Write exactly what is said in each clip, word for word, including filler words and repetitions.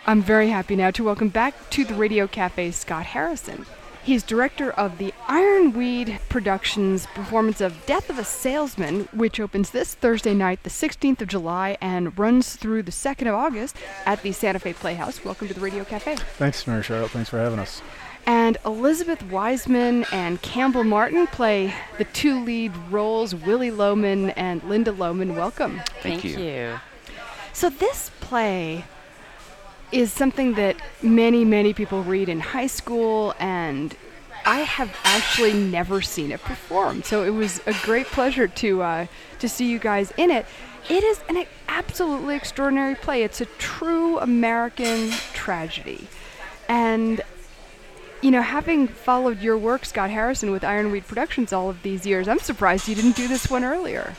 I'm very happy now to welcome back to the Radio Cafe Scott Harrison. He's director of the Ironweed Productions performance of Death of a Salesman, which opens this Thursday night, the sixteenth of July, and runs through the second of August at the Santa Fe Playhouse. Welcome to the Radio Cafe. Thanks, Mary Charlotte. Thanks for having us. And Elizabeth Wiseman and Campbell Martin play the two lead roles, Willie Loman and Linda Loman. Welcome. Thank, Thank you. you. So this play is something that many, many people read in high school, and I have actually never seen it performed. So it was a great pleasure to uh, to see you guys in it. It is an absolutely extraordinary play. It's a true American tragedy. And, you know, having followed your work, Scott Harrison, with Ironweed Productions all of these years, I'm surprised you didn't do this one earlier.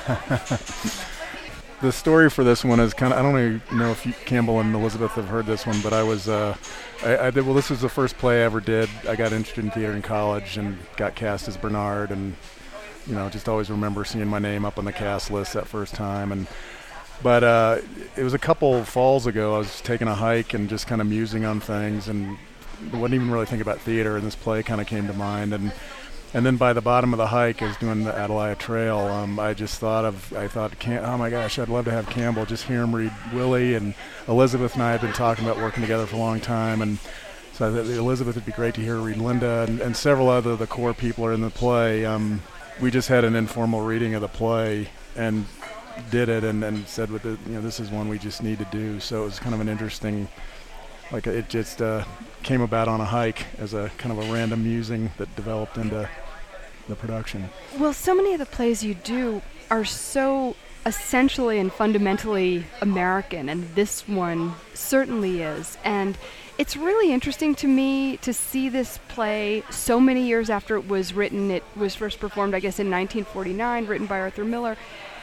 The story for this one is kind of, I don't even know if you, Campbell and Elizabeth have heard this one, but I was, uh, I, I did, well, this was the first play I ever did. I got interested in theater in college and got cast as Bernard, and, you know, just always remember seeing my name up on the cast list that first time. And But uh, it was a couple falls ago. I was taking a hike and just kind of musing on things, and wasn't even really thinking about theater, and this play kind of came to mind. And And then by the bottom of the hike, I was doing the Atalaya Trail. Um, I just thought of, I thought, Cam- oh my gosh, I'd love to have Campbell, just hear him read Willie. And Elizabeth and I had been talking about working together for a long time. And so I thought Elizabeth would be great to hear her read Linda. And, and several other of the core people are in the play. Um, we just had an informal reading of the play and did it and, and said, with the, you know, this is one we just need to do. So it was kind of an interesting, like it just uh, came about on a hike as a kind of a random musing that developed into the production. Well, so many of the plays you do are so essentially and fundamentally American, and this one certainly is. And it's really interesting to me to see this play so many years after it was written. It was first performed, I guess, in nineteen forty-nine, written by Arthur Miller.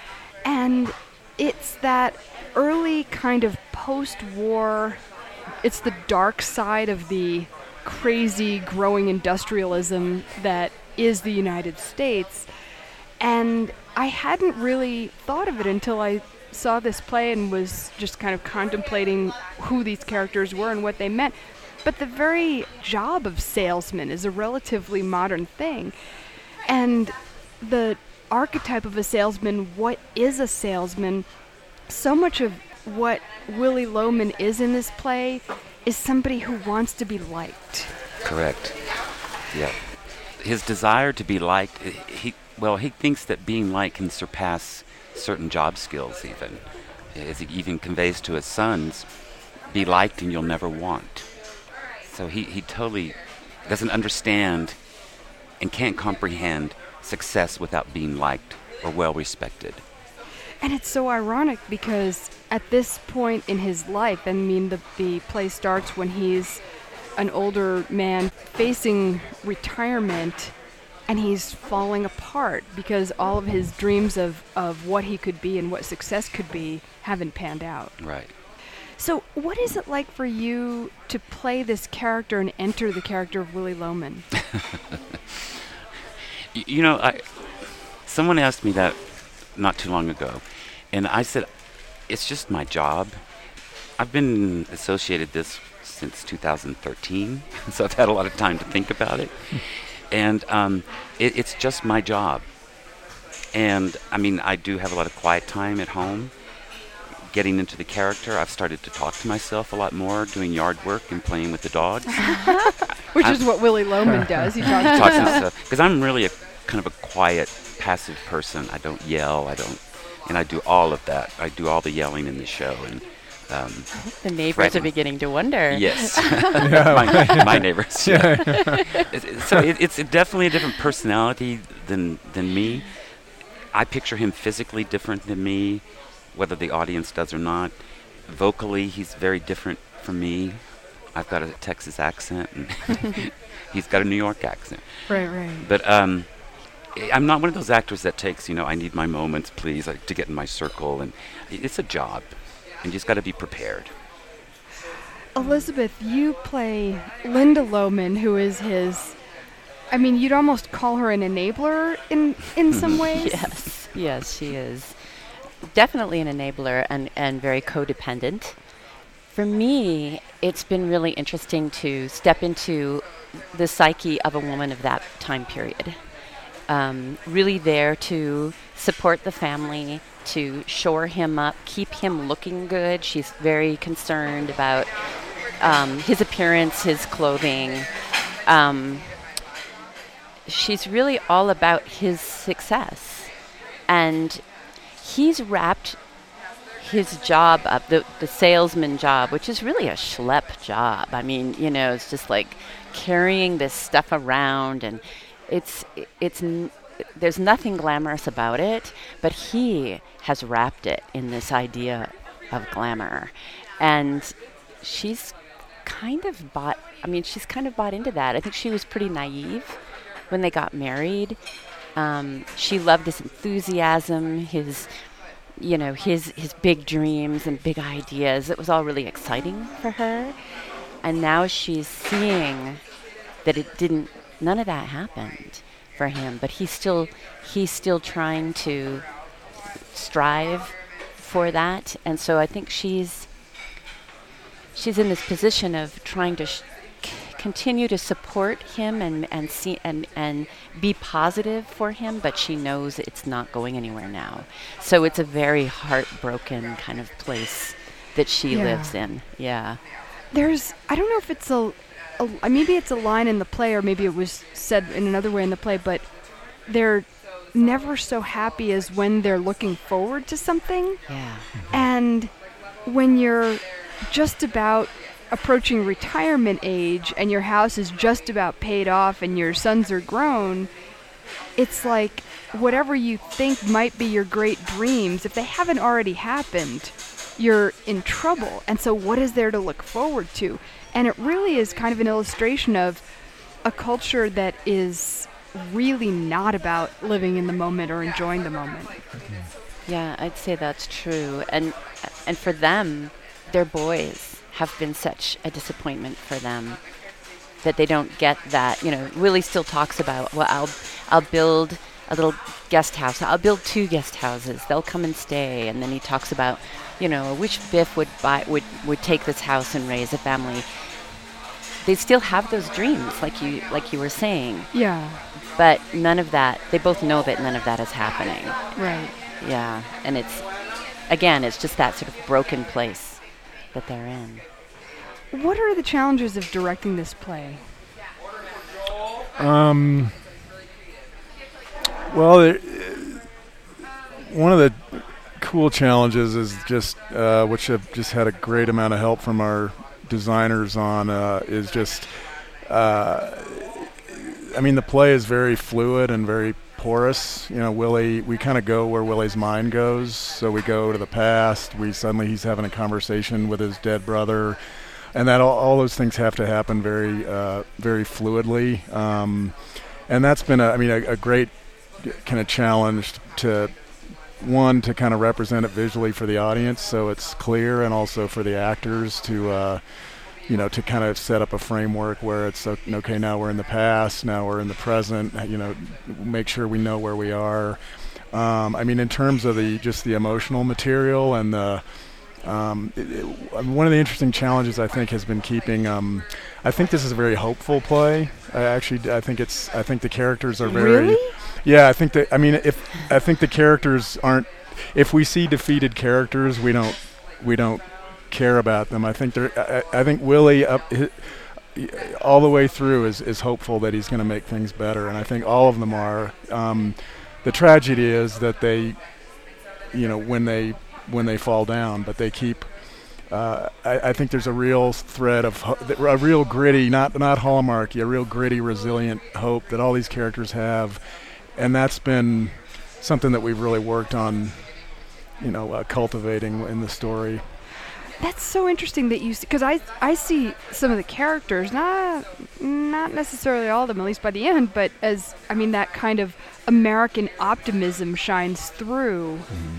And it's that early kind of post-war, it's the dark side of the crazy growing industrialism that is the United States. And I hadn't really thought of it until I saw this play and was just kind of contemplating who these characters were and what they meant. But the very job of salesman is a relatively modern thing. And the archetype of a salesman, what is a salesman, so much of what Willie Loman is in this play is somebody who wants to be liked. Correct. Yeah. His desire to be liked, he well, he thinks that being liked can surpass certain job skills even. As he even conveys to his sons, be liked and you'll never want. So he, he totally doesn't understand and can't comprehend success without being liked or well respected. And it's so ironic because at this point in his life, I mean, the, the play starts when he's an older man facing retirement, and he's falling apart because all of his dreams of, of what he could be and what success could be haven't panned out. Right. So what is it like for you to play this character and enter the character of Willie Loman? you, you know, I someone asked me that not too long ago, and I said, it's just my job. I've been associated this since two thousand thirteen, so I've had a lot of time to think about it. And um, it, it's just my job. And, I mean, I do have a lot of quiet time at home. Getting into the character, I've started to talk to myself a lot more, doing yard work and playing with the dogs. Which I'm is what Willie Loman does. He talks talks to and himself. stuff. Because I'm really a kind of a quiet, passive person. I don't yell. I don't, and I do all of that. I do all the yelling in the show. And um, The neighbors Fred- are beginning to wonder. yes, my, my neighbors. Yeah. It's- so it, it's definitely a different personality than than me. I picture him physically different than me, whether the audience does or not. Vocally, he's very different from me. I've got a Texas accent, and he's got a New York accent. Right, right. But um, I'm not one of those actors that takes, you know, I need my moments, please, like, to get in my circle. And it's a job, and you just got to be prepared. Elizabeth, you play Linda Loman, who is his, I mean, you'd almost call her an enabler in, in some ways. Yes, yes, she is. Definitely an enabler and, and very codependent. For me, it's been really interesting to step into the psyche of a woman of that time period. Um, really there to support the family, to shore him up, keep him looking good. She's very concerned about um, his appearance, his clothing. Um, she's really all about his success. And he's wrapped his job up, the, the salesman job, which is really a schlep job. I mean, you know, it's just like carrying this stuff around, and it's, it's, n- there's nothing glamorous about it, but he has wrapped it in this idea of glamour. And she's kind of bought, I mean, she's kind of bought into that. I think she was pretty naive when they got married. Um, she loved his enthusiasm, his, you know, his his big dreams and big ideas. It was all really exciting for her. And now she's seeing that it didn't, none of that happened for him. But he's still, he's still trying to strive for that. And so I think she's, she's in this position of trying to sh- c- continue to support him and and see and and be positive for him, but she knows it's not going anywhere now. So it's a very heartbroken kind of place that she Yeah. lives in. Yeah. There's, I don't know if it's a, a, uh, maybe it's a line in the play, or maybe it was said in another way in the play, but they're never so happy as when they're looking forward to something. Yeah. And when you're just about approaching retirement age and your house is just about paid off and your sons are grown, it's like whatever you think might be your great dreams, if they haven't already happened, you're in trouble. And so what is there to look forward to? And it really is kind of an illustration of a culture that is really not about living in the moment or enjoying the moment. Yeah, I'd say that's true. And and for them, their boys have been such a disappointment for them that they don't get that. You know, Willie still talks about, well, I'll I'll build a little guest house. I'll build two guest houses. They'll come and stay. And then he talks about, you know, I wish Biff would buy would would take this house and raise a family. They still have those dreams, like you like you were saying. Yeah, But none of that. They both know that none of that is happening. right. Yeah, and it's, again, it's just that sort of broken place that they're in. What are the challenges of directing this play? Um, well, it, one of the cool challenges is just, uh, which I've just had a great amount of help from our designers on, uh, is just, uh, I mean, the play is very fluid and very porous. You know, Willie, we kind of go where Willie's mind goes. So we go to the past. We suddenly, he's having a conversation with his dead brother. And that all, all those things have to happen very, uh, very fluidly. Um, and that's been, a, I mean, a, a great kind of challenge to, one, to kind of represent it visually for the audience so it's clear, and also for the actors to, uh, you know, to kind of set up a framework where it's, okay, now we're in the past, now we're in the present, you know, make sure we know where we are. Um, I mean, in terms of the just the emotional material and the, Um, it, it, one of the interesting challenges I think has been keeping. Um, I think this is a very hopeful play. I actually, I think it's. I think the characters are very. Really? Yeah, I think that. I mean, if I think the characters aren't. If we see defeated characters, we don't. We don't care about them. I think they're. I, I think Willie up. Hi, all the way through is is hopeful that he's going to make things better, and I think all of them are. Um, the tragedy is that they, you know, when they. when they fall down, but they keep. Uh, I, I think there's a real thread of ho- a real gritty, not not hallmarky, a real gritty, resilient hope that all these characters have, and that's been something that we've really worked on, you know, uh, cultivating in the story. That's so interesting that you, because I I see some of the characters, not not necessarily all of them, at least by the end, but as I mean that kind of American optimism shines through. Mm-hmm.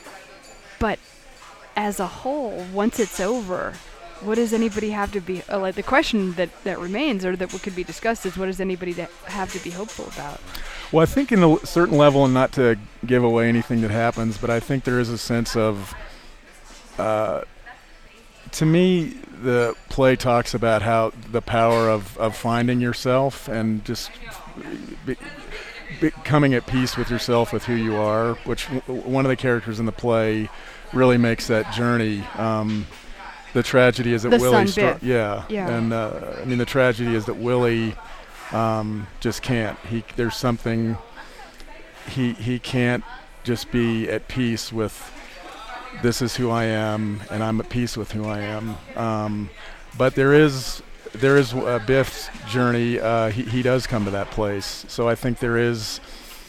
But as a whole, once it's over, what does anybody have to be, uh, like the question that, that remains, or that could be discussed, is what does anybody that have to be hopeful about? Well, I think in a certain level, and not to give away anything that happens, but I think there is a sense of, uh, to me, the play talks about how the power of, of finding yourself and just be, becoming at peace with yourself, with who you are, which w- one of the characters in the play really makes that journey. Um, the tragedy is that The Willie, son, Biff. yeah, Yeah. and uh, I mean the tragedy is that Willie um, just can't. He there's something he he can't just be at peace with. This is who I am, and I'm at peace with who I am. Um, but there is there is uh, Biff's journey. Uh, he he does come to that place, so I think there is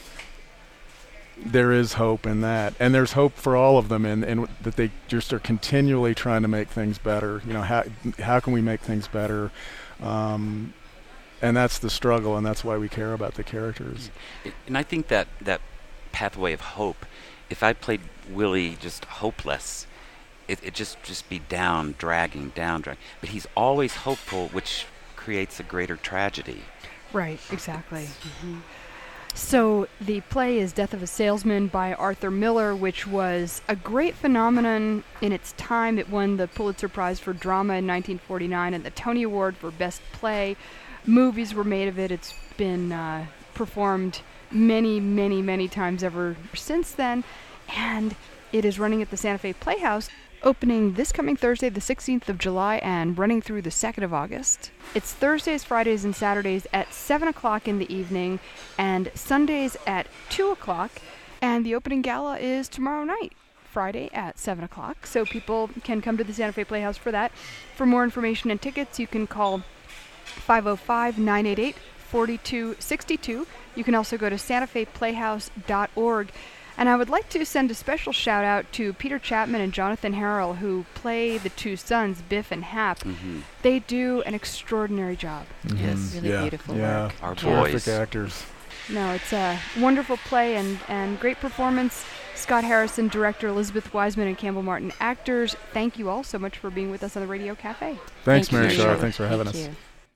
there is hope in that, and there's hope for all of them, and and that they just are continually trying to make things better. You know, how how can we make things better? Um, and that's the struggle, and that's why we care about the characters. It, and I think that that pathway of hope. If I played Willie just hopeless, it it just just be down, dragging, down, dragging. But he's always hopeful, which creates a greater tragedy. Right, exactly. Mm-hmm. So the play is Death of a Salesman by Arthur Miller, which was a great phenomenon in its time. It won the Pulitzer Prize for Drama in nineteen forty-nine and the Tony Award for Best Play. Movies were made of it. It's been uh, performed many, many, many times ever since then, and it is running at the Santa Fe Playhouse, opening this coming Thursday, the sixteenth of July, and running through the second of August. It's Thursdays, Fridays, and Saturdays at seven o'clock in the evening, and Sundays at two o'clock, and the opening gala is tomorrow night, Friday at seven o'clock, so people can come to the Santa Fe Playhouse for that. For more information and tickets, you can call five oh five, nine eight eight, four two six two. You can also go to santa fe playhouse dot org. And I would like to send a special shout out to Peter Chapman and Jonathan Harrell, who play the two sons, Biff and Hap. Mm-hmm. They do an extraordinary job. Yes, really yeah, beautiful yeah. work. Our Terrific boys. actors. No, it's a wonderful play and, and great performance. Scott Harrison, director, Elizabeth Wiseman, and Campbell Martin, actors. Thank you all so much for being with us on the Radio Cafe. Thanks, Thank Mary you. Shar. Thanks for having Thank us. you.